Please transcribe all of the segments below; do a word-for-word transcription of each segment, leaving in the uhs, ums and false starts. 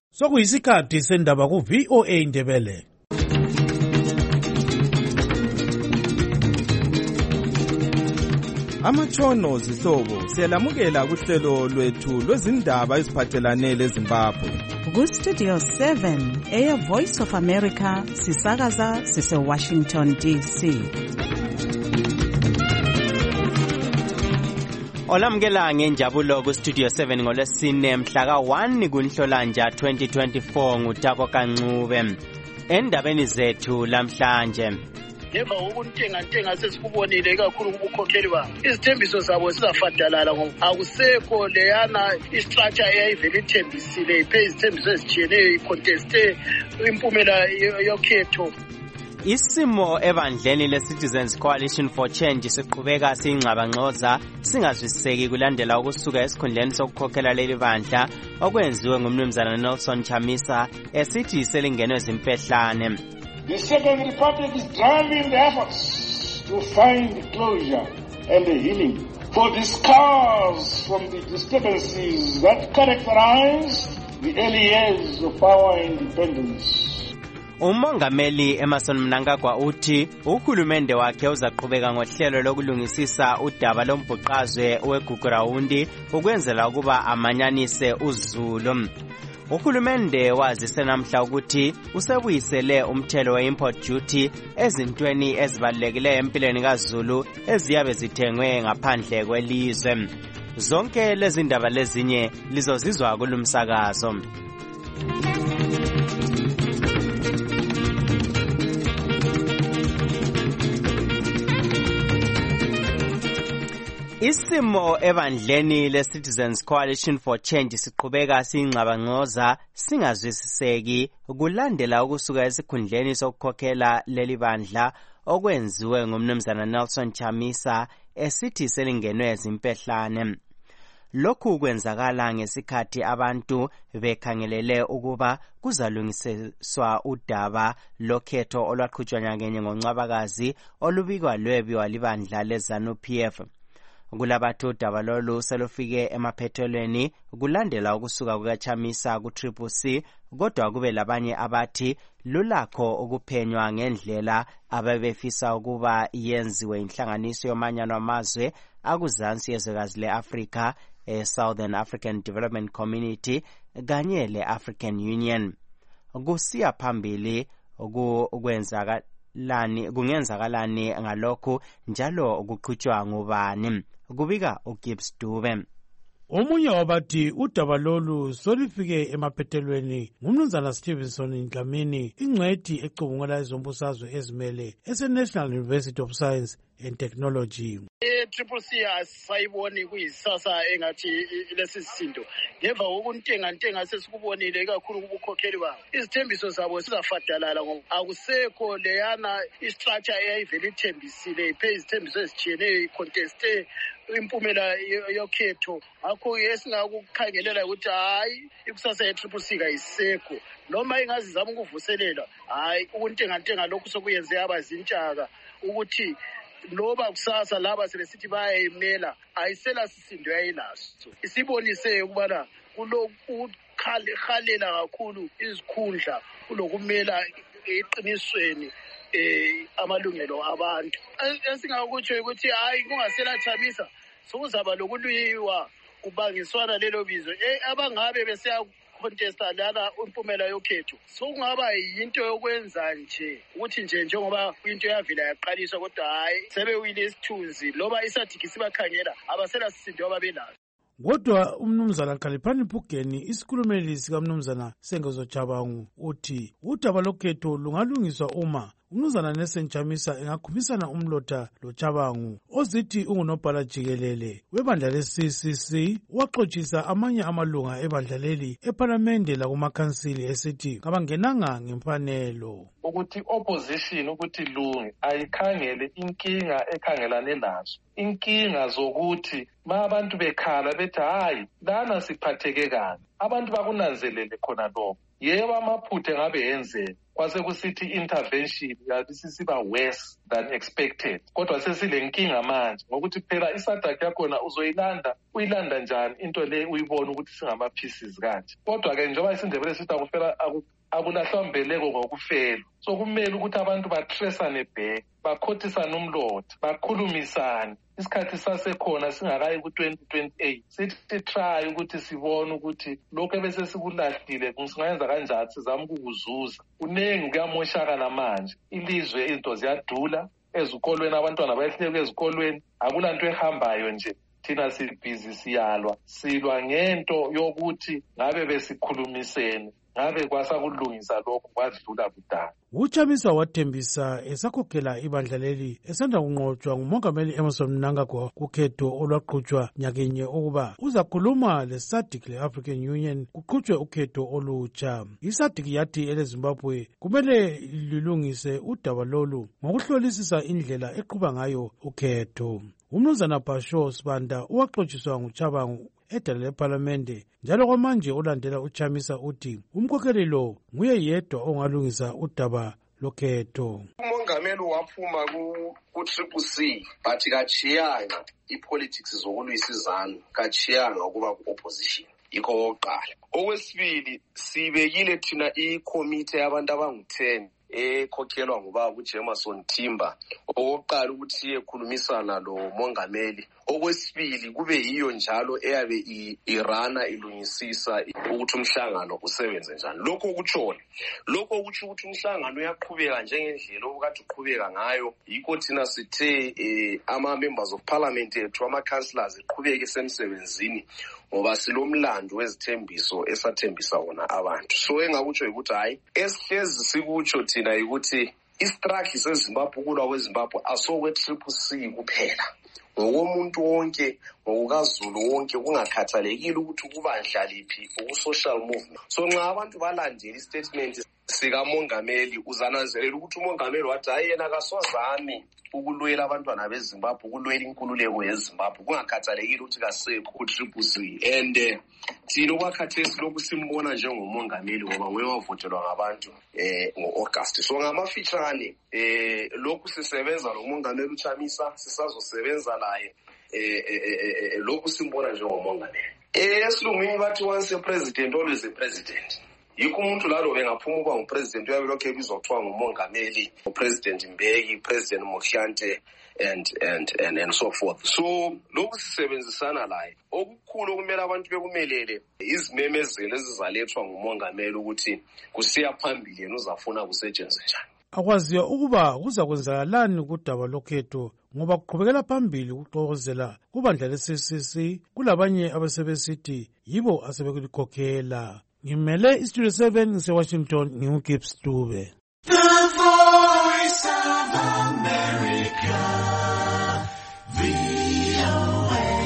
Sokuyisikhathi sendaba ku V O A Ndebele. Amatshono zihlobo siyalamukela kuhlelo lwethu lwezindaba eziphathelane leZimbabwe. Ku Studio seven, Air Voice of America, sisakaza sise Washington D C. Olamukela ngenjabulo ku Studio seven ngolwesine mhla ka one kuNhlolanja twenty twenty-four nguTako Kancube. Endabeni zethu lamhlanje. Ngemva kokuntenga ntenga sesikubonile kakhulu kubukhokheli babo. Izithembiso zabo sizafadalala ngoba akusekho leyana istructure eyayivele ithembisile iphe izithembiso ezijiyeneyo iconteste impumela yokhetho. Isimo ebandleni leCitizens Coalition for Change siqhubeka singxabangxoza singazwisiseki kulandela ukusuka esikhundleni sokukhokhela leli bandla okwenziwe ngumnumzana Nelson Chamisa esithi selingenwe izimpehlane. The Second Republic is driving the efforts to find closure and healing for the scars from the disturbances that characterized the early years of our independence. Umongameli Emerson Mnangagwa uthi uhulumende wakhe uzaqhubeka ngohlelo lokulungisisa udaba lombhuqazwe weGugurawundi ukwenzela ukuba amanyanise uZulu. Uhulumende wazise namhla ukuthi usebuyisele umthelo we-import duty ezintweni ezibalulekile empilweni kaZulu eziyabe zithengwe ngaphandle kwelizwe. Zonke lezi ndaba lezinye lizozizwa kulumsakazo. Isimo ebandleni leCitizens Coalition for Change siqhubeka singxabangxoza singazwisiseki kulandela ukusuka esikhundleni sokukhokhela leli bandla okwenziwe ngumnumzana Nelson Chamisa esithi selingenwe izimpehlane. Lokhu kwenzakala ngesikhathi abantu bekhangelele ukuba kuzalungiswa udaba lokhetho olwaqhutshwa nyakenye ngoNcwabakazi olubikwa lwebiwa libandla leZANU P F. Kulabathu udaba lolu selufike emaphethelweni kulandela ukusuka kukaChamisa ku-Triple C, kodwa kube labanye abathi lulakho ukuphenywa ngendlela ababefisa ukuba yenziwe inhlanganiso yomanyano amazwe akuzansi yezwekazi le-Afrika, e-Southern African Development Community kanye le-African Union. Kusiya phambili ukwenzakalani kungenzakalani ngalokho njalo ukuqhutshwa ngubani. Kubika uGibbs Dube. Omunye wabathi udaba lolu solifike emaphethelweni ngumnumzana Stevenson Dlamini, ingcwethi ecubungula ezombusazwe ezimele ese-National University of Science and Technology. Triple C asayiboni kuyisasa engathi lesi sindo. Ngemva kokuntenga ntenga sesikubonile kakhulu kubukhokheli babo. Izithembiso zabo sizafadalala ngoba akusekho leyana istructure eyayivele ithembisile iphe izithembiso ezijiyeneyo iconteste impumela yokhetho. Akho esingakukhangelela ukuthi hayi ikusasa ye-Triple C kayisekho noma ingazizama ukuvuselela hayi ukuntenga ntenga lokhu sokuyenze abazintshaka ukuthi loba kusasa laba selesithi bayayimela ayisela sisindo yayinaso. Isibonise ukubana kulokukhalela kakhulu izikhundla kulokumela eqinisweni eh amalungelo abantu. Esingakutsho ukuthi hayi kungasela Chamisa sokuzaba lokulwiwa kubangiswana lelo bizo abangabe beseya contesta lana impumela yokhetho. Sokungaba yinto yokwenza nje ukuthi nje njengoba into yavila yaqaliswa kodwa hayi sebewile isithunzi loba isathiki sibakhangela abasela sisindo ababenazo. Kodwa umnumzana Khaliphani Phugeni, isikhulumeli sikamnumzana Sengezo Jabangu, uthi udaba lokhetho lungalungiswa uma umnumzana Nelson Chamisa engakhumisana umlotha loChabangu ozithi ungunobhala jikelele webandla le-C C C waxoxisa amanye amalunga ebandla leli ePhalamende lakumakhansili esithi kabangenanga ngemfanelo. Ukuthi opposition ukuthi lunge ayikhangele inkinga ekhangelane nazo. Inkinga zokuthi ma abantu bekhala bethi hayi lana siphatheke kabi. Abantu bakunanzelele khona lokho. yebo amaphutha ngabe yenze kwase kusithi intervention yathi sisiba worse than expected, kodwa sesilenkinga manje ngokuthi phela isadaki yakhona uzoyilanda uyilanda njani into le uyibona ukuthi singama pieces kanje. Kodwa ke njengoba isindebele sithi akufela akulahlwa mbeleko ngokufela, so kumele ukuthi abantu batresane back, bakhothisane umlotha, bakhulumisane. Isikhathi sasekhona singakayi ku twenty twenty-eight, sithi try ukuthi sibone ukuthi lokho ebese sikulahlile kungayenza kanjani sizama ukukuzuza. Kunengi kuyamoshakala manje, ilizwe izinto ziyadula, ezikolweni abantwana bayehleke ezikolweni, akulanto ehambayo nje. Thina sibhizi siyalwa, silwa ngento yokuthi ngabe besikhulumisene, ngabe kwasakulungisa lokho kwadlula kudala. UChamisa wathembisa esakhokhela ibandla leli esanda kunqotshwa ngumongameli Emmerson Mnangagwa kukhetho olwaqhutshwa nyakenye ukuba uzakhuluma leS A D C le-African Union kuqhutshwe ukhetho olutsha. iS A D C yathi eleZimbabwe kumele lilungise udaba lolu ngokuhlolisisa indlela eqhuba ngayo ukhetho. Umnumzana Basho Sibanda uwaxotshiswa nguChabangu edala lePhalamende, njalo kwamanje ulandela uChamisa uthi umkhokheli lo nguye yedwa ongalungisa udaba lokhetho. Umongameli waphuma ku-Triple C but kachiyanga ipolitics zokulwisa izanu, kachiyanga ukuba ku-opposition. Yikho okokuqala. Okwesibili, sibekile thina ikomite yabantu abangu ten ekhokhelwa ngubaba uJemerson Timber, okokuqala ukuthi iyekhulumisana lo mongameli. Okwesibili, kube yiyo njalo eyabe irana ilungisisa ukuthi umhlangano usebenze njani. Lokho kutshona, lokho kutsho ukuthi umhlangano uyaqhubeka njengendlela okade uqhubeka ngayo. Yikho thina sithe ama members of parliament ethu, ama councillors iqhubeke esemsebenzini ngoba silomlando wezithembiso esathembisa wona abantu. So engakutsho ukuthi hayi esihlezi sikutsho thina ukuthi istruggle seZimbabwe kulwa kweZimbabwe asokwe Triple C kuphela, ngokomuntu wonke, ngokukaZulu wonke, kungakhathalekile ukuthi kubandla liphi, uku-social movement. So nxa abantu balandela istatement sikamongameli, uzananzelela ukuthi umongameli wathi hayi yena kaswazami ukulwela abantwana beZimbabwe, ukulwela inkululeko yeZimbabwe, kungakhathalekile ukuthi kasekho ku-Triple C. And uh, thina okwakhathesi lokhu simbona njengomongameli ngoba nguye wavotelwa ngabantu eh ngo-August. So ngamafitshane eh lokhu sisebenza nomongameli uChamisa, sisazosebenza naye eh lokhu simbona njengomongameli. Eh esilungwini bathi once a president always a president. Yikho umuntu lalo bengaphuma uba ngupresident uyabe lokho ebizwa kuthiwa ngumongameli, upresident Mbeki, president Mohlante and and and and so forth. So lokhu sisebenzisana laye. Okukhulu okumele abantu bekumelele izimemezelo ezizalethwa ngumongameli ukuthi kusiya phambili yena uzafuna kusetshenzwe njani. Akwaziyo ukuba kuza kwenzakalani kudaba lokhetho ngoba kuqhubekela phambili ukuxokozela kubandla le-C C C kulabanye abasebesithi yibo asebelikhokhela. Ngimele iStudio seven ngise-Washington, nginguGibbs Dube. The Voice of America, V O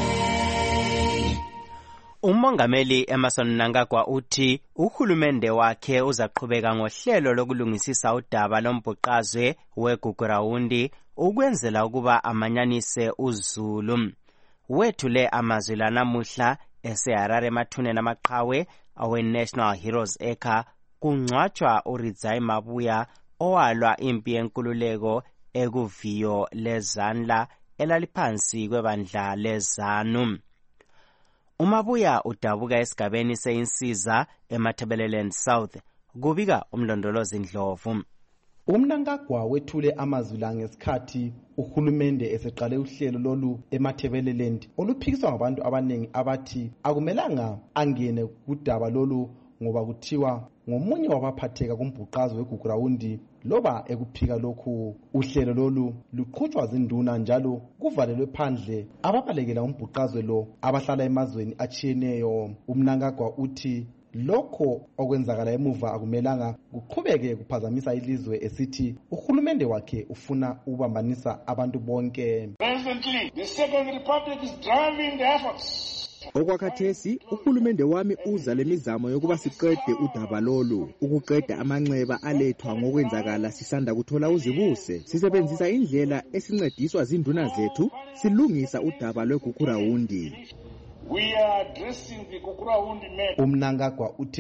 A. Umongameli Emmerson Mnangagwa uthi uhulumende wakhe uzaqhubeka ngohlelo lokulungisisa udaba lombhuqazwe weGugurawundi ukwenzela ukuba amanyanise uZulu. Wethule amazwi la namuhla eseHarare emathuneni amaqhawe awe-National Heroes Acre kungcwatshwa uRidzai Mabuya owalwa impi yenkululeko ekuviyo lezanla elaliphansi kwebandla lezanu. uMabuya udabuka esigabeni seyinsiza eMatabeleland South, kubika umlondolozi Ndlovu. UMnangagwa wethule amazwi la ngesikhathi uhulumende eseqale uhlelo lolu eMatabeleland oluphikiswa ngabantu abanengi abathi akumelanga angene kudaba lolu ngoba kuthiwa ngomunye wabaphatheka kumbhuqazo weGugurawundi loba ekuphika lokhu. Uhlelo lolu luqhutshwa zinduna njalo kuvalelwe phandle ababalekela umbhuqazo lo abahlala emazweni achiyeneyo. UMnangagwa uthi lokho okwenzakala emuva akumelanga kuqhubeke kuphazamisa ilizwe esithi uhulumende wakhe ufuna ukubambanisa abantu bonke. Presently, the Second Republic is driving the efforts. Okwakhathesi uhulumende wami uza lemizamo yokuba siqede udaba lolu, ukuqeda amanxeba alethwa ngokwenzakala sisanda kuthola uzibuse. Sisebenzisa indlela esincediswa zinduna zethu silungisa udaba lweGugurawundi. We are addressing the Gugurawundi matter. UMnangagwa uthe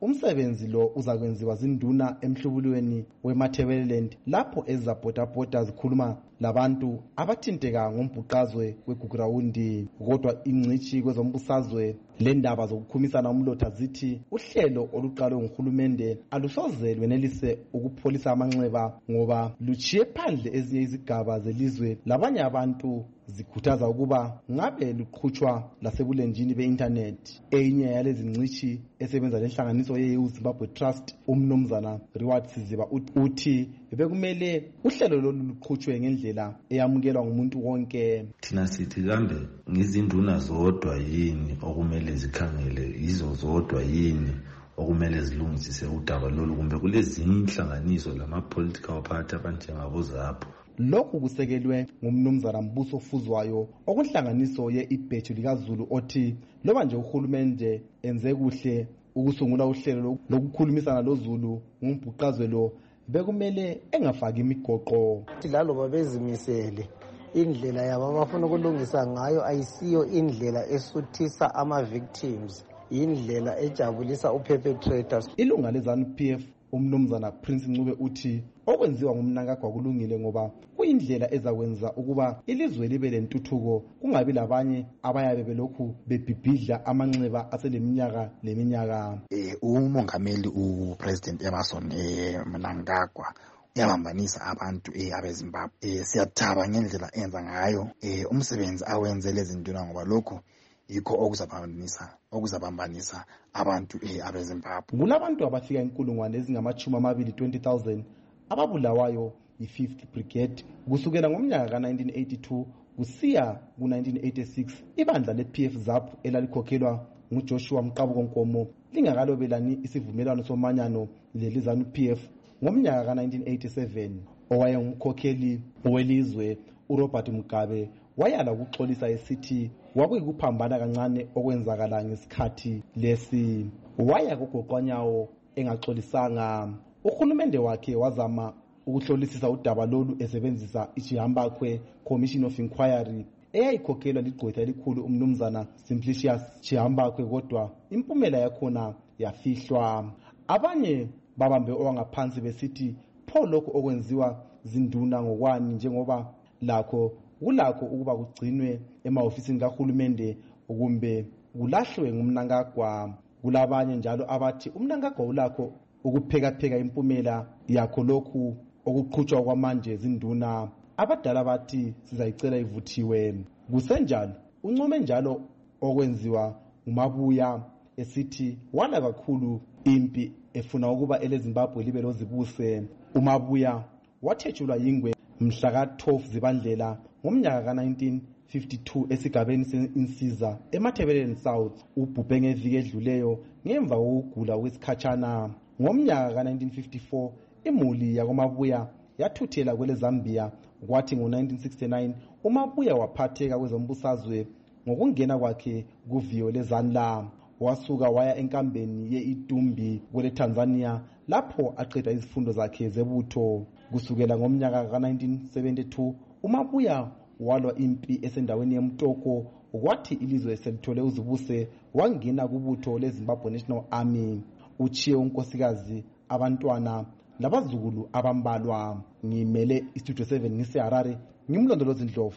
umsebenzi lo uzakwenziwa zinduna emhlubulweni weMatabeleland lapho ezizabhodabhoda zikhuluma labantu abathinteka ngombhuqazwe weGugurawundi. Kodwa ingcishi kwezombusazwe lendaba zokukhumisana umlotha zithi uhlelo oluqalwe nguhulumende alusoze lwenelise ukupholisa amanxeba ngoba luchiye phandle ezinye izigaba zelizwe labanye abantu zikhuthaza ukuba ngabe luqhutshwa lasebulenjini be-internet. Enye yalezi ngcishi esebenza lenhlanganiso ye-Youth Zimbabwe Trust umnumzana Reward Siziba uthi bekumele uhlelo lolu luqhutshwe ngendlela eyamukelwa ngumuntu wonke. Thina sithi kambe ngizinduna zodwa yini okumele zikhangele, yizo zodwa yini okumele zilungisise udaba lolu kumbe kulezinye inhlanganiso lama-political party abanjengabo ZAPU? Lokhu kusekelwe ngumnumzana Mbuso Fuzwayo okunhlanganiso ye-ibhethu likaZulu othi loba nje uhulumende enze kuhle ukusungula uhlelo lokukhulumisana loZulu ngombhuqazwe lo bekumele engafaki imigoqo. Lalo babezimisele indlela yabo abafuna ukulungisa ngayo ayisiyo indlela esuthisa ama-victims, indlela ejabulisa u-perpetrators. Ilunga le-ZANU-P F umnumzana Prince Ncube uthi okwenziwa ngumnankagwa kulungile ngoba kuyindlela ezakwenza ukuba ilizwe libe lentuthuko kungabi labanye abayabe belokhu bebhibhidla amanxeba aseleminyaka leminyaka. Eh umongameli uPresident Emerson eh Mnangagwa uyabambanisa abantu eh abeZimbabwe. Eh siyathaba ngendlela enza ngayo eh umsebenzi awenze lezinduna ngoba lokho yikho okuzabambanisa okuzabambanisa abantu eh abeZimbabwe. Kulabantu abafika inkulungwane ezingamachumi amabili twenty thousand ababulawayo yi-fifth Brigade kusukela ngomnyaka ka nineteen eighty-two kusiya ku nineteen eighty-six. Ibandla le-P F ZAPU elalikhokhelwa nguJoshua Mqabuko Nkomo lingakalobelani isivumelwano somanyano lelizanu-P F ngomnyaka ka nineteen eighty-seven. Owayengumkhokheli welizwe uRobert Mugabe wayala ukuxolisa esithi wakuyikuphambana kancane okwenzakala ngesikhathi lesi. Waya kugoqwanyawo engaxolisanga. Uhulumende wakhe wazama ukuhlolisisa udaba lolu esebenzisa iChihambakwe Commission of Inquiry eyayikhokhelwa ligqwetha elikhulu umnumzana Simplicius Chihambakwe, kodwa impumela yakhona yafihlwa. Abanye babambe owangaphansi besithi pho lokho okwenziwa zinduna ngokwani njengoba lakho kulakho ukuba kugcinwe emahofisini kahulumende kumbe kulahlwe ngumnankagwa. Kulabanye njalo abathi umnankagwa ulakho ukuphekapheka impumela yakho lokhu okuqhutshwa kwamanje zinduna. Abadala bathi sizayicela ivuthiwe. Kusenjalo uncome njalo okwenziwa uMabuya esithi wala kakhulu impi efuna ukuba eleZimbabwe libe lozibuse. uMabuya wathethulwa yingwe mhla ka twelve Zibandlela ngomnyaka ka nineteen fifty-two esigabeni se-Insiza eMatabeleland South. Ubhubhe ngeviki edluleyo ngemva kokugula kwesikhatshana. Ngomnyaka ka nineteen fifty-four imuli yakoMabuya yathuthela kwele Zambia, kwathi ngo nineteen sixty-nine uMabuya waphatheka kwezombusazwe ngokungena kwakhe kuviyo leZanla. Wasuka waya enkambeni ye-Itumbi kwele Tanzania lapho aqeda izifundo zakhe zebutho. Kusukela ngomnyaka ka nineteen seventy-two uMabuya walwa impi esendaweni yeMtoko, kwathi ilizwe selithole uzibuse wangena kubutho leZimbabwe National Army. Uchiye unkosikazi, abantwana labazukulu abambalwa. Ngimele iStudio seven ngiseHarare, ngimlondolozi Ndlovu.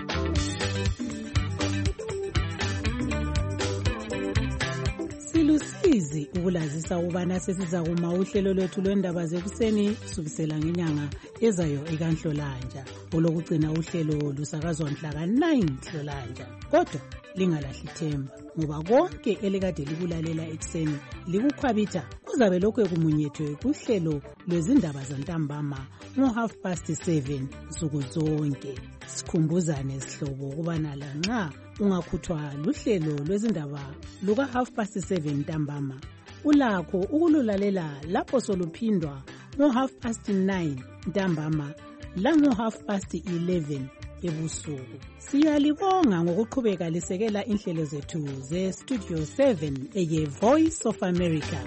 Silusizi ukulazisa ubana sesiza kuma uhlelo lwethu lwendaba zekuseni kusukisela ngenyanga ezayo ekanhlolanja. Olokugcina uhlelo lusakazwa mhla ka nine Nhlolanja. Kodwa lingalahli ithemba ngoba konke elikade likulalela ekuseni likukhwabitha kuzabe lokho kumunyethwe kuhlelo lwezindaba zantambama ngo half past seven nsuku zonke. Sikhumbuzane sihlobo ukubana la nxa ungakhuthwa luhlelo lwezindaba luka half past seven ntambama ulakho ukululalela lapho soluphindwa ngo half past nine ntambama la ngo half past eleven ebusuku. Siyalibonga ngokuqhubeka lisekela inhlelo zethu ze Studio seven eye Voice of America.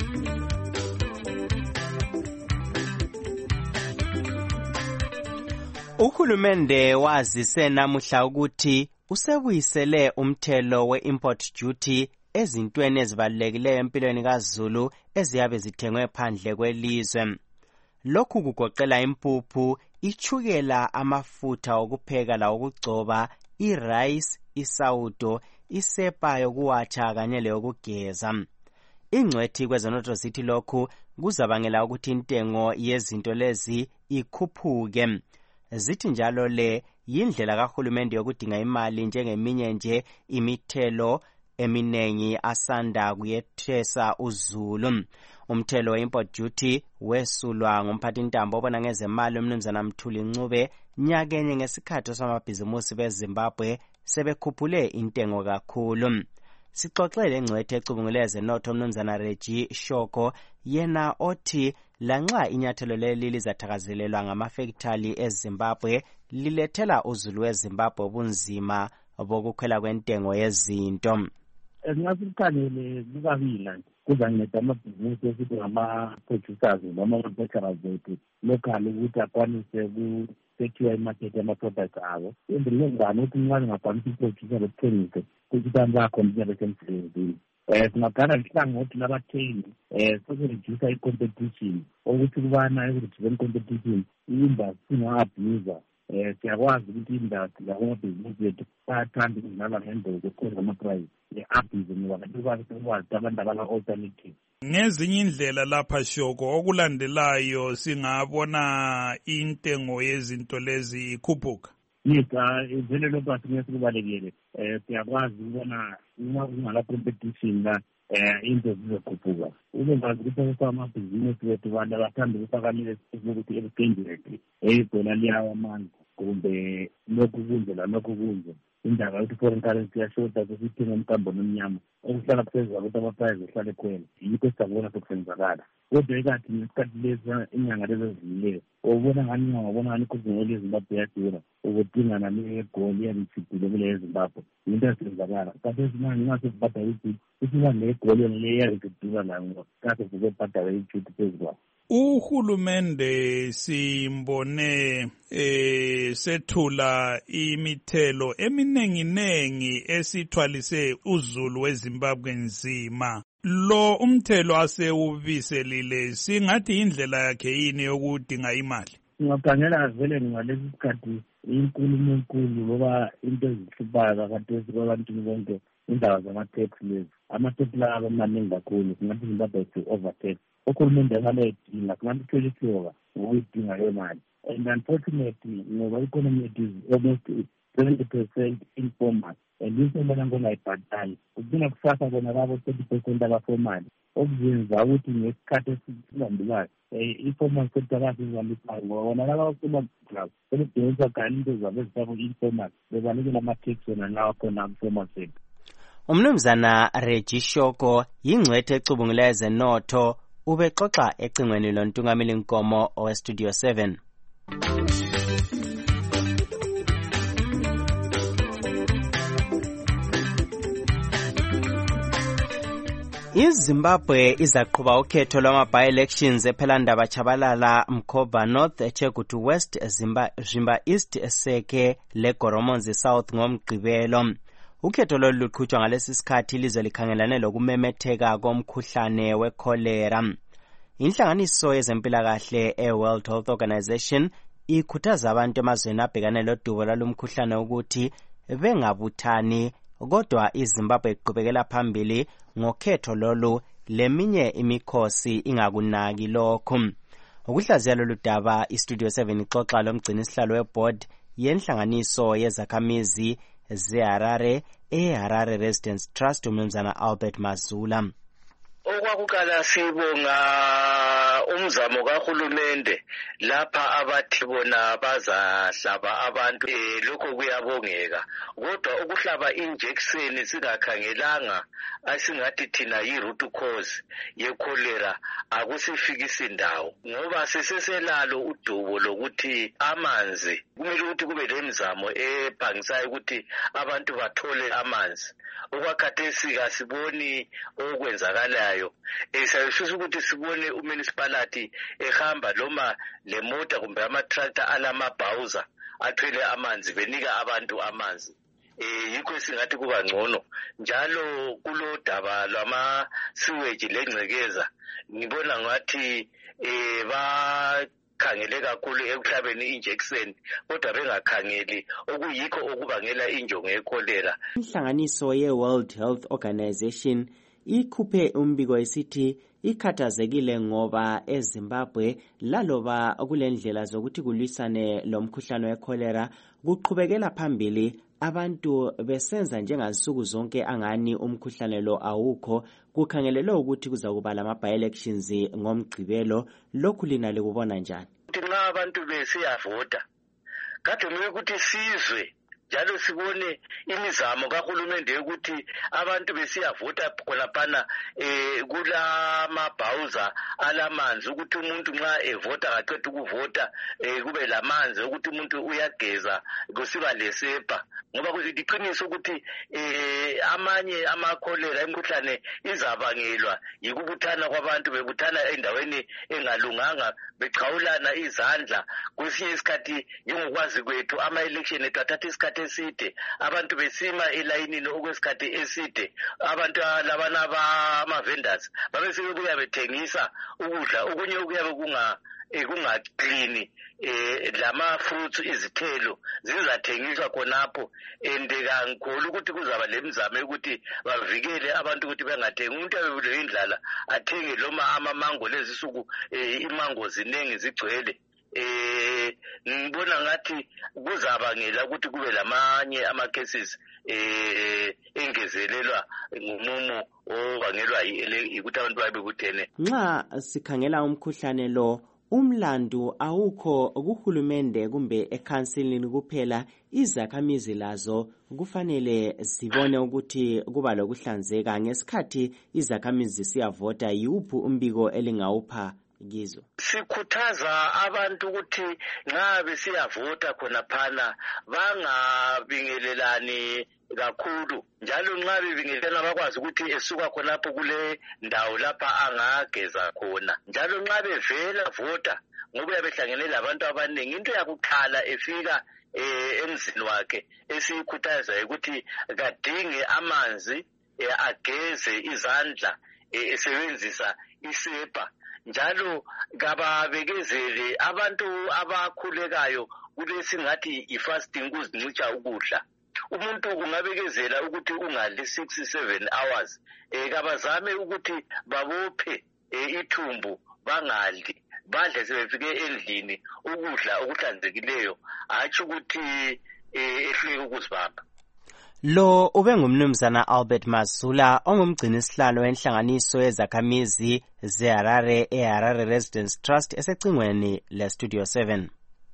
Uhulumende wazise namuhla ukuthi usebuyisele umthelo we-import duty ezintweni ezibalulekileyo empilweni kaZulu eziyabe zithengwe phandle kwelizwe. Lokhu kugoqela impuphu, ichukela, amafutha okupheka lawokugcoba, irice, isawudo, isepa yokuwatsha kanye leyokugeza. Ingcwethi kwezonotho zithi lokhu kuzabangela ukuthi intengo yezinto lezi ikhuphuke. Zithi njalo le yindlela kahulumende yokudinga imali njengeminye nje imithelo eminengi asanda kuyethesa uZulu. Umthelo we-import duty wesulwa ngumphathintambo obona ngezemali uMnumzana Mthuli Ncube nyakenye ngesikhathi samabhizimusi beZimbabwe sebekhuphule intengo kakhulu. Sixoxele ingcwethi ecubungule ezenotho uMnumzana Reggie Shoko yena othi lanxa inyathelo leli lizathakazelelwa ngamafektali eZimbabwe lilethela uZulu weZimbabwe ubunzima bokukhwela kwentengo yezinto. Ngasikhangele kukabili kuzanceda amabhizinisi esithi ngama-producers noma ama-manufacturers ethu local ukuthi akwanise ukusecure imarket yama-products abo. Endele ngani ukuthi nxa ngingakwanisa i-producer lokuthengise ukuthi bakhona besemsebenzini. Um singagada lihlangothi labathengi um sokureducer i-competition ukuthi kubana ekureduceni i-competition i-industry singa-abuser. Um siyakwazi ukuthi i-industry lakumabhizinisi ethu bayathanda ukudlala ngendlela zokukhweza ama-price le-abuse ngoba abantu bakwazi abantu abala-alternative. Ngezinye indlela lapha Shoko okulandelayo singabona intengo yezinto lezi ikhuphuka. Yeka vele lokho asingeke kubalekele. Eh siyakwazi ukubona uma kungala competition la eh into zizokhuphuka. Ube ngazi ukuthi amabhizinisi wethu abantu abathanda ukufakanile ukuthi ebudengeni eyibhola liyawa manje kumbe lokhu kunje la lokhu kunje. Indaba yokuthi foreign currency yashoda kusithenga umkambo nomnyama okuhlala kusenza ukuthi ama-price ehlale khwela yikho esizakubona sokusenzakala. Kodwa ekathi ngesikhathi leza inyanga lezi ezidlulileyo ubona ngani ngabona ngani kuzingole eZimbabwe yadura ukudingana negoli yalithibhile kule eZimbabwe into esenzakala kanti ezinani ngasebhada ukuthi isiba negoli le yalithibhile la ngoba kade kubebhada ijuti phezulu. Uhulumende simbone eh sethula imithelo eminenginengi esithwalise uZulu weZimbabwe nzima. Lo umthelo asewubiselile singathi indlela yakhe yini yokudinga imali. Singakhangela vele ngalesi sikhathi inkulumo enkulu ngoba into ezihluphayo khathesi kwabantu bonke indaba zama-tax lezi. Ama-tax la amaningi kakhulu singathi Zimbabwe si-overtax. Uhulumende akaledinga singathi kuthelisiwa ngokuyidinga leyo mali. And unfortunately ngoba i-economy yethu is almost seventy percent informal. And this is what I'm going to ibhadali. Kudinga kusasa bona labo thirty percent abaformal. Okuzenza ukuthi ngesikhathi esilandelayo i-formal sector kathi izambisayo ngoba bona laba abaformal club sebedinga kanye into zabo ezifakwa informal bebalekela ama-tax wona lawa khona ku-formal sector. Umnumzana Reggie Shoko yingcwethe ecubungule ezenotho ubexoxa ecingweni lontungameli Nkomo oweStudio seven. iZimbabwe izaqhuba ukhetho lwama-by-elections ephelandaba Chabalala Mkhoba North eChegutu West Zimba, Zimba East Seke leGoromonzi South ngomgqibelo. Ukhetho lolu luqhutshwa ngalesi sikhathi ilizwe likhangelane lokumemetheka komkhuhlane wekholera. Inhlanganiso yezempilakahle e-World Health Organization ikhuthaza abantu emazweni abhekane lodubo lwalumkhuhlane ukuthi bengabuthani kodwa iZimbabwe iqhubekela phambili ngokhetho lolu leminye imikhosi ingakunaki lokho. Ukuhlaziya lolu daba iStudio seven ixoxa lomgcini sihlalo weboard yenhlanganiso yezakhamizi zeHarare eHarare Residents Trust uMnumzana Albert Mazula. Okwakuqala sibonga umzamo kahulumende lapha abathi bona bazahlaba abantu eh lokho kuyabongeka kodwa ukuhlaba injection singakhangelanga asingathi thina yi-root cause yekholera akusifikisi indawo ngoba seseselalo udubo lokuthi amanzi kumele ukuthi kube lemizamo ephangisayo ukuthi abantu bathole amanzi. Okwakhathesi kasiboni okwenzakalayo esayifisa ukuthi sibone umunicipality ehamba loma lemota kumbe ama-tractor alamabhawuza athwele amanzi benika abantu amanzi. eh yikho esingathi kuba ngcono njalo kulodaba lwama sewage lengcekeza ngibona ngathi eh ba khangele kakhulu ekuhlabeni injection kodwa bengakhangeli okuyikho okubangela injongo yekholera. Inhlanganiso ye-World Health Organization ikhuphe umbiko esithi ikhathazekile ngoba eZimbabwe laloba kulendlela zokuthi kulwisane lomkhuhlane wekholera kuqhubekela phambili abantu besenza njengansuku zonke angani umkhuhlane lo awukho kukhangelelwe ukuthi kuza kuba lama by-elections ngomgqibelo. Lokhu lina likubona njani? Nxa abantu besiyavota kade kumele ukuthi sizwe njalo sibone imizamo kahulumende yokuthi abantu besiyavota khonapana eh kulamabhawuza alamanzi ukuthi umuntu nxa evota ngaqeda ukuvota eh kube lamanzi ukuthi umuntu uyageza kusiba lesepa ngoba kuyiqiniso ukuthi eh amanye amakholera imkhuhlane izabangelwa yikubuthana kwabantu bebuthana endaweni engalunganga beqhawulana izandla kwesinye isikhathi ngokwazi kwethu ama election ethatha isikhathi eside abantu besima elayinini okwesikhathi eside abantu labana ama vendors babe sebebuya bethengisa ukudla okunye okuyabe kunga kunga clean eh lama fruits izithelo zizathengiswa khonapho endeka ngikhulu ukuthi kuzaba lemizamo ukuthi bavikele abantu ukuthi bengathengi umuntu abebule indlala athenge loma ama mango lezisuku imango zinengi zigcwele eh ngibona ngathi kuzabangela ukuthi kube lamanye ama cases eh engezelelwa ngumumo obangelwa ukuthi abantu babe kuthene. Nxa sikhangela umkhuhlane lo umlandu awukho kuhulumende kumbe ekansilini kuphela, izakhamizi lazo kufanele zibone ukuthi kuba lokuhlanzeka ngesikhathi izakhamizi siyavota. Yuphi umbiko elingawupha kizo? Sikhuthaza abantu ukuthi nxa besiyavota khona phana bangabingelelani kakhulu njalo nxa bebingelelana bakwazi ukuthi esuka khonapho kule ndawo lapha angageza khona njalo nxa bevela vota ngoba yabehlangene labantu abaningi into yakukhala efika eh emzini wakhe esikhuthaza ukuthi kadinge amanzi ageze izandla esebenzisa isepa njalo kababekezele abantu abakhulekayo kulesingathi ifasting kuzincitsha ukudla. Umuntu kungabekezela ukuthi ungadli six seven hours eh kabazame ukuthi babophe ithumbu bangadli badle sebefike endlini ukudla okuhlanzekileyo hathi ukuthi ehlike ukuzibamba. Lo ube ngumnumzana Albert Mazula ongumgcini sihlalo wenhlanganiso yezakhamizi zeHarare eHarare Residence Trust esecingweni le Studio seven.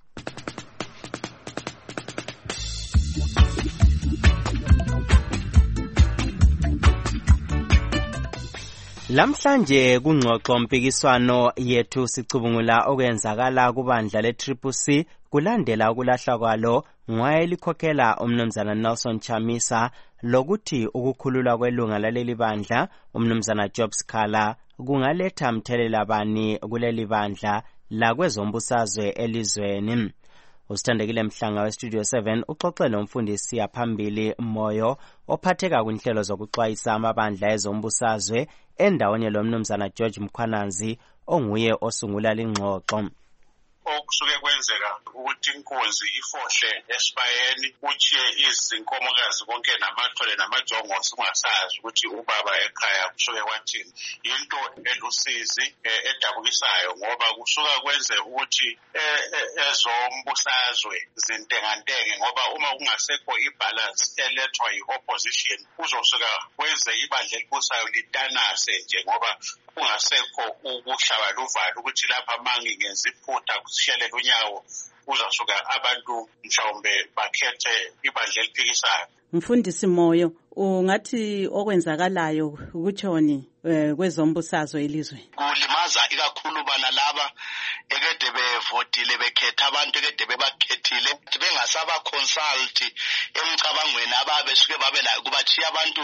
Lamhlanje kungxoxo mpikiswano yethu sicubungula okwenzakala kubandla le-Triple C kulandela ukulahla kwalo ngwayelikhokhela umnumzana Nelson Chamisa lokuthi ukukhululwa kwelunga laleli bandla umnumzana Job Sikhala kungaletha mthelela bani kuleli bandla lakwezombusazwe elizweni. Usithandekile Mhlanga weStudio seven uxoxele umfundisi yaphambili Moyo ophatheka kwinhlelo zokuxwayisa amabandla ezombusazwe endaweni lomnumzana George Mkhwananzi onguye osungula lingxoxo. Okusuke kwenzeka ukuthi inkunzi ifohle esibayeni kutshiye izinkomokazi konke namathole namajongo singasazi ukuthi ubaba ekhaya kusuke kwathini. Into elusizi edabukisayo ngoba kusuka kwenze ukuthi ezombusazwe zintengantenge ngoba uma kungasekho ibalance elethwa yi-opposition kuzosuka kwenze ibandla elibusayo litanase nje ngoba kungasekho ukuhlaba luvalo ukuthi lapha mangi ngenza iphutha kushiyelela unyawo kuzasuka abantu mhlawumbe bakhethe ibandla eliphikisayo. Mfundisi Moyo, ungathi okwenzakalayo ukutshoni kwezombusazwe elizweni? Kulimaza ikakhulu bana laba ekade bevotile bekhetha abantu ekade bebakhethile bengasaba consult emcabangweni ababe suke babela kubachiya abantu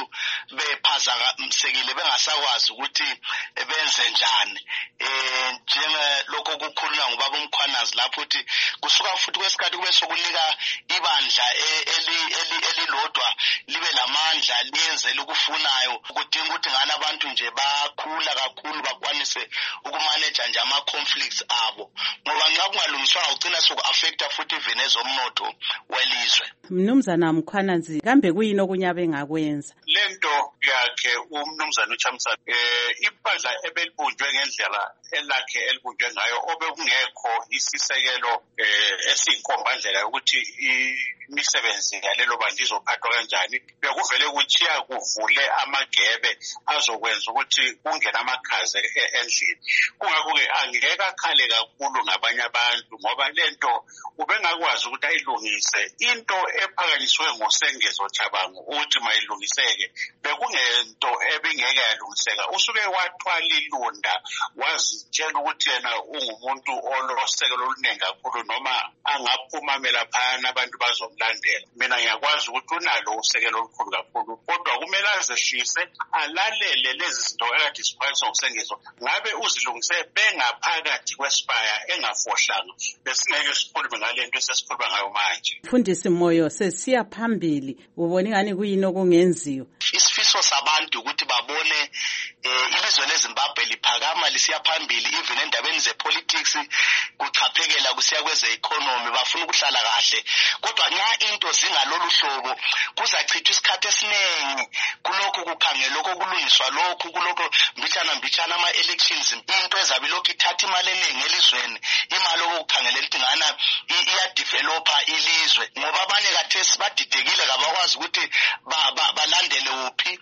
bephazamisekile bengasakwazi ukuthi benze njani. Eh njenge lokho okukhulunywa ngubaba uMkhwanazi lapho uthi kusuka futhi kwesikhathi kube sokunika ibandla elilodwa libe lamandla liyenzele ukufunayo kudinga ukuthi ngani abantu nje bakhula kakhulu bakwanise ukumanage nje ama-conflicts abo ngoba nxa kungalungiswanga ugcina soku-affecta futhi even ezomnotho welizwe. Mnumzana Mkhwanazi, kambe kuyini okunye abengakwenza? Lento yakhe umnumzana uChamisa eh ibandla ebelibunjwe ngendlela elakhe elibunjwe ngayo obekungekho isisekelo eh esiyinkombandlela ukuthi imisebenzi yalelo bandla izophathwa kanjani bekuvele kuchiya kuvule amagebe azokwenza ukuthi kungena amakhaze endlini. Kungakho-ke angeke akhale kakhulu ngabanye abantu ngoba lento ubengakwazi ukuthi ayilungise. Into ephakanyiswe nguSengezo Chabangu ukuthi mayilungiseke bekungento ebingeke yalungiseka. Usuke wathwala ilunda wazitshela ukuthi yena ungumuntu olosekelo oluningi kakhulu noma angaphumamela phana abantu bazomlandela. Mina ngiyakwazi ukuthi unalo usekelo olukhulu kakhulu kodwa kumele azehlise alalele lezi zinto ekade ziphakanyiswa nguSengezo ngabe uzilungise bengaphakathi kwesibaya engafohlanga besingeke sikhulume ngalento esesikhuluma ngayo manje. Mfundisi Moyo, sesiya phambili ubona ngani kuyini okungenziwa? Isifiso sabantu ukuthi babone ilizwe leZimbabwe liphakama lisiya phambili even endabeni zepolitics kuchaphekela kusiya kweze economy bafuna ukuhlala kahle kodwa nxa into zingalolu hlobo kuzachithwa isikhathi esiningi kulokho kukhangela lokho kulungiswa lokho kulokho mbitshana mbitshana ama elections into ezabe lokho ithatha imali eningi elizweni imali okukhangela ukuthi ngana iya developer ilizwe ngoba abanye kathesi badidekile kabakwazi ukuthi balandele uphi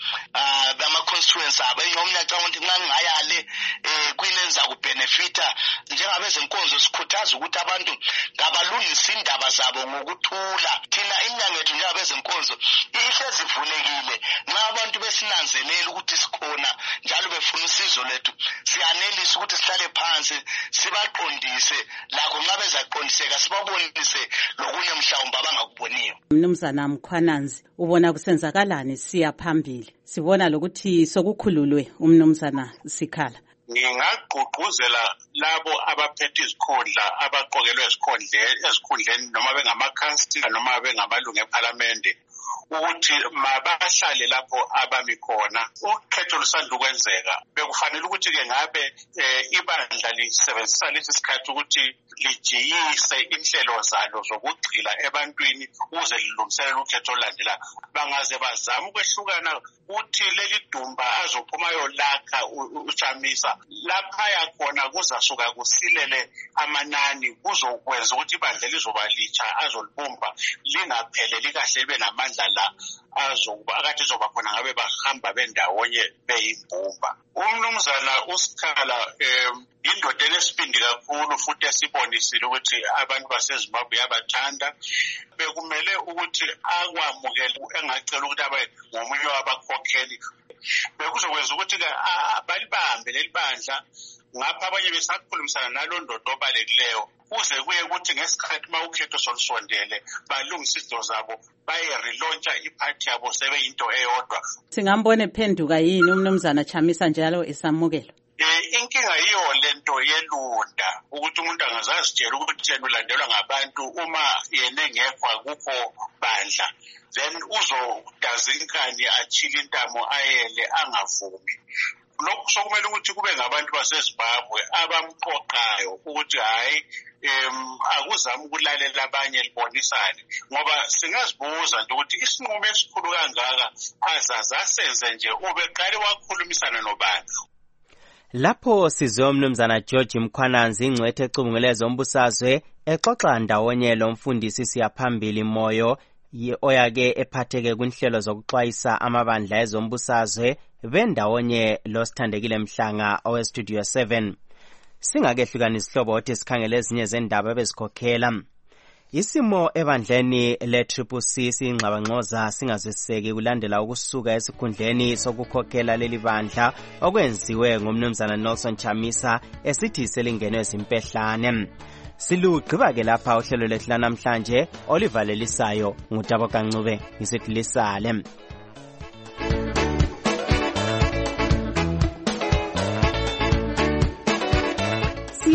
ama constituency abo enyomnyaca ukuthi nxa ngayale kwinenza kubenefita njengabe zenkonzo sikhuthaza ukuthi abantu ngabalungisa indaba zabo ngokuthula. Thina inyanga yethu njengabe zenkonzo ihlezi ivulekile nxa abantu besinanzelela ukuthi sikhona njalo befuna usizo lethu siyanelisa ukuthi sihlale phansi sibaqondise lakho nxa bezaqondiseka sibabonise lokunye mhlawumbe abangakuboniyo. Mnumzana Mkhwanazi, ubona kusenzakalani siya phambili? Sibona lokuthi sokukhululwe umnumzana Sikhala. Ngingagqugquzela labo abaphethe izikhundla abaqokelwe ezikhundleni noma bengamakhansila noma bengamalungu ePhalamende ukuthi mabahlale lapho abami khona. Ukhetho lusanda ukwenzeka bekufanele ukuthi-ke ngabe ibandla lisebenzisa lesi sikhathi ukuthi lijiyise inhlelo zalo zokugxila ebantwini ukuze lilungiselele ukhetho olulandela. Bangaze bazama ukwehlukana ukuthi leli dumba azophuma yolakha uChamisa lapha yakhona kuzasuka kusilele amanani kuzokwenza ukuthi ibandla lizoba litsha azolibumba lingapheleli kahle libe namandla la azokuba akade zoba khona ngabe bahamba bendawonye beyimbumba. Umnumzana uSikhala indoda enesibindi kakhulu futhi esibonisile ukuthi abantu baseZimbabwe yabathanda bekumele ukuthi akwamukele engacela ukuthi abe ngomunye wabakhokheli bekuzokwenza ukuthi-ke balibambe leli bandla ngapha abanye besakhulumisana nalo ndoda obalekileyo kuze kuye ukuthi ngesikhathi uma ukhetho solusondele balungisa izinto zabo baye-relauncha iphathi yabo sebeyinto eyodwa. Singambone phenduka yini umnumzana Chamisa njalo esamukelo? Inkinga yiyo lento yelunda ukuthi umuntu angazazitshela ukuthi yena ulandelwa ngabantu uma yena engekho akukho bandla then uzodazinkani achile intamo ayele angavumi. Lokhu sokumele ukuthi kube ngabantu baseZimbabwe abamqoqayo ukuthi hayi akuzama ukulalela abanye libonisane ngoba singazibuza nje ukuthi isinqumo esikhulu kangaka azazasenze nje ubeqale wakhulumisana nobani. Lapho sizwe umnumzana George Mkhwanazi ingcwethe ecubungule zombusazwe exoxa ndawonye lo mfundisi siyaphambili Moyo oyake ephatheke kwinhlelo zokuxwayisa amabandla ezombusazwe bendawonye lo Sithandekile Mhlanga owe Studio seven. Singakehlukana isihlobo othi sikhangele ezinye zendaba bezikhokhela. Isimo ebandleni le-Triple C singxabangxoza singazwiseki kulandela ukusuka esikhundleni sokukhokhela leli bandla okwenziwe ngumnumzana Nelson Chamisa esithi selingenwe ezimpehlane. Silugqiba-ke lapha uhlelo lethu lanamhlanje olivalelisayo ngutabo Kancube ngisithi lisale.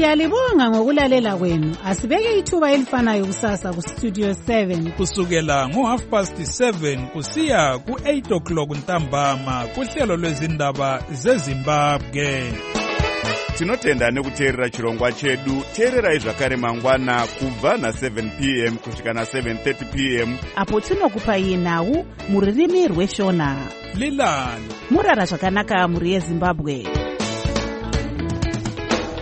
Siyalibonga ngokulalela kwenu. Asibeke ithuba elifanayo kusasa ku Studio seven kusukela ngo half past seven kusiya ku eight o'clock ntambama kuhlelo lwezindaba zeZimbabwe. Tinotenda nekuteerera chirongwa chedu. Teererai zvakare mangwana kubva na seven p m kusvika na seven thirty p m apo tinokupai nhau muririmi rweshona. Lilani murara zvakanaka muri yeZimbabwe.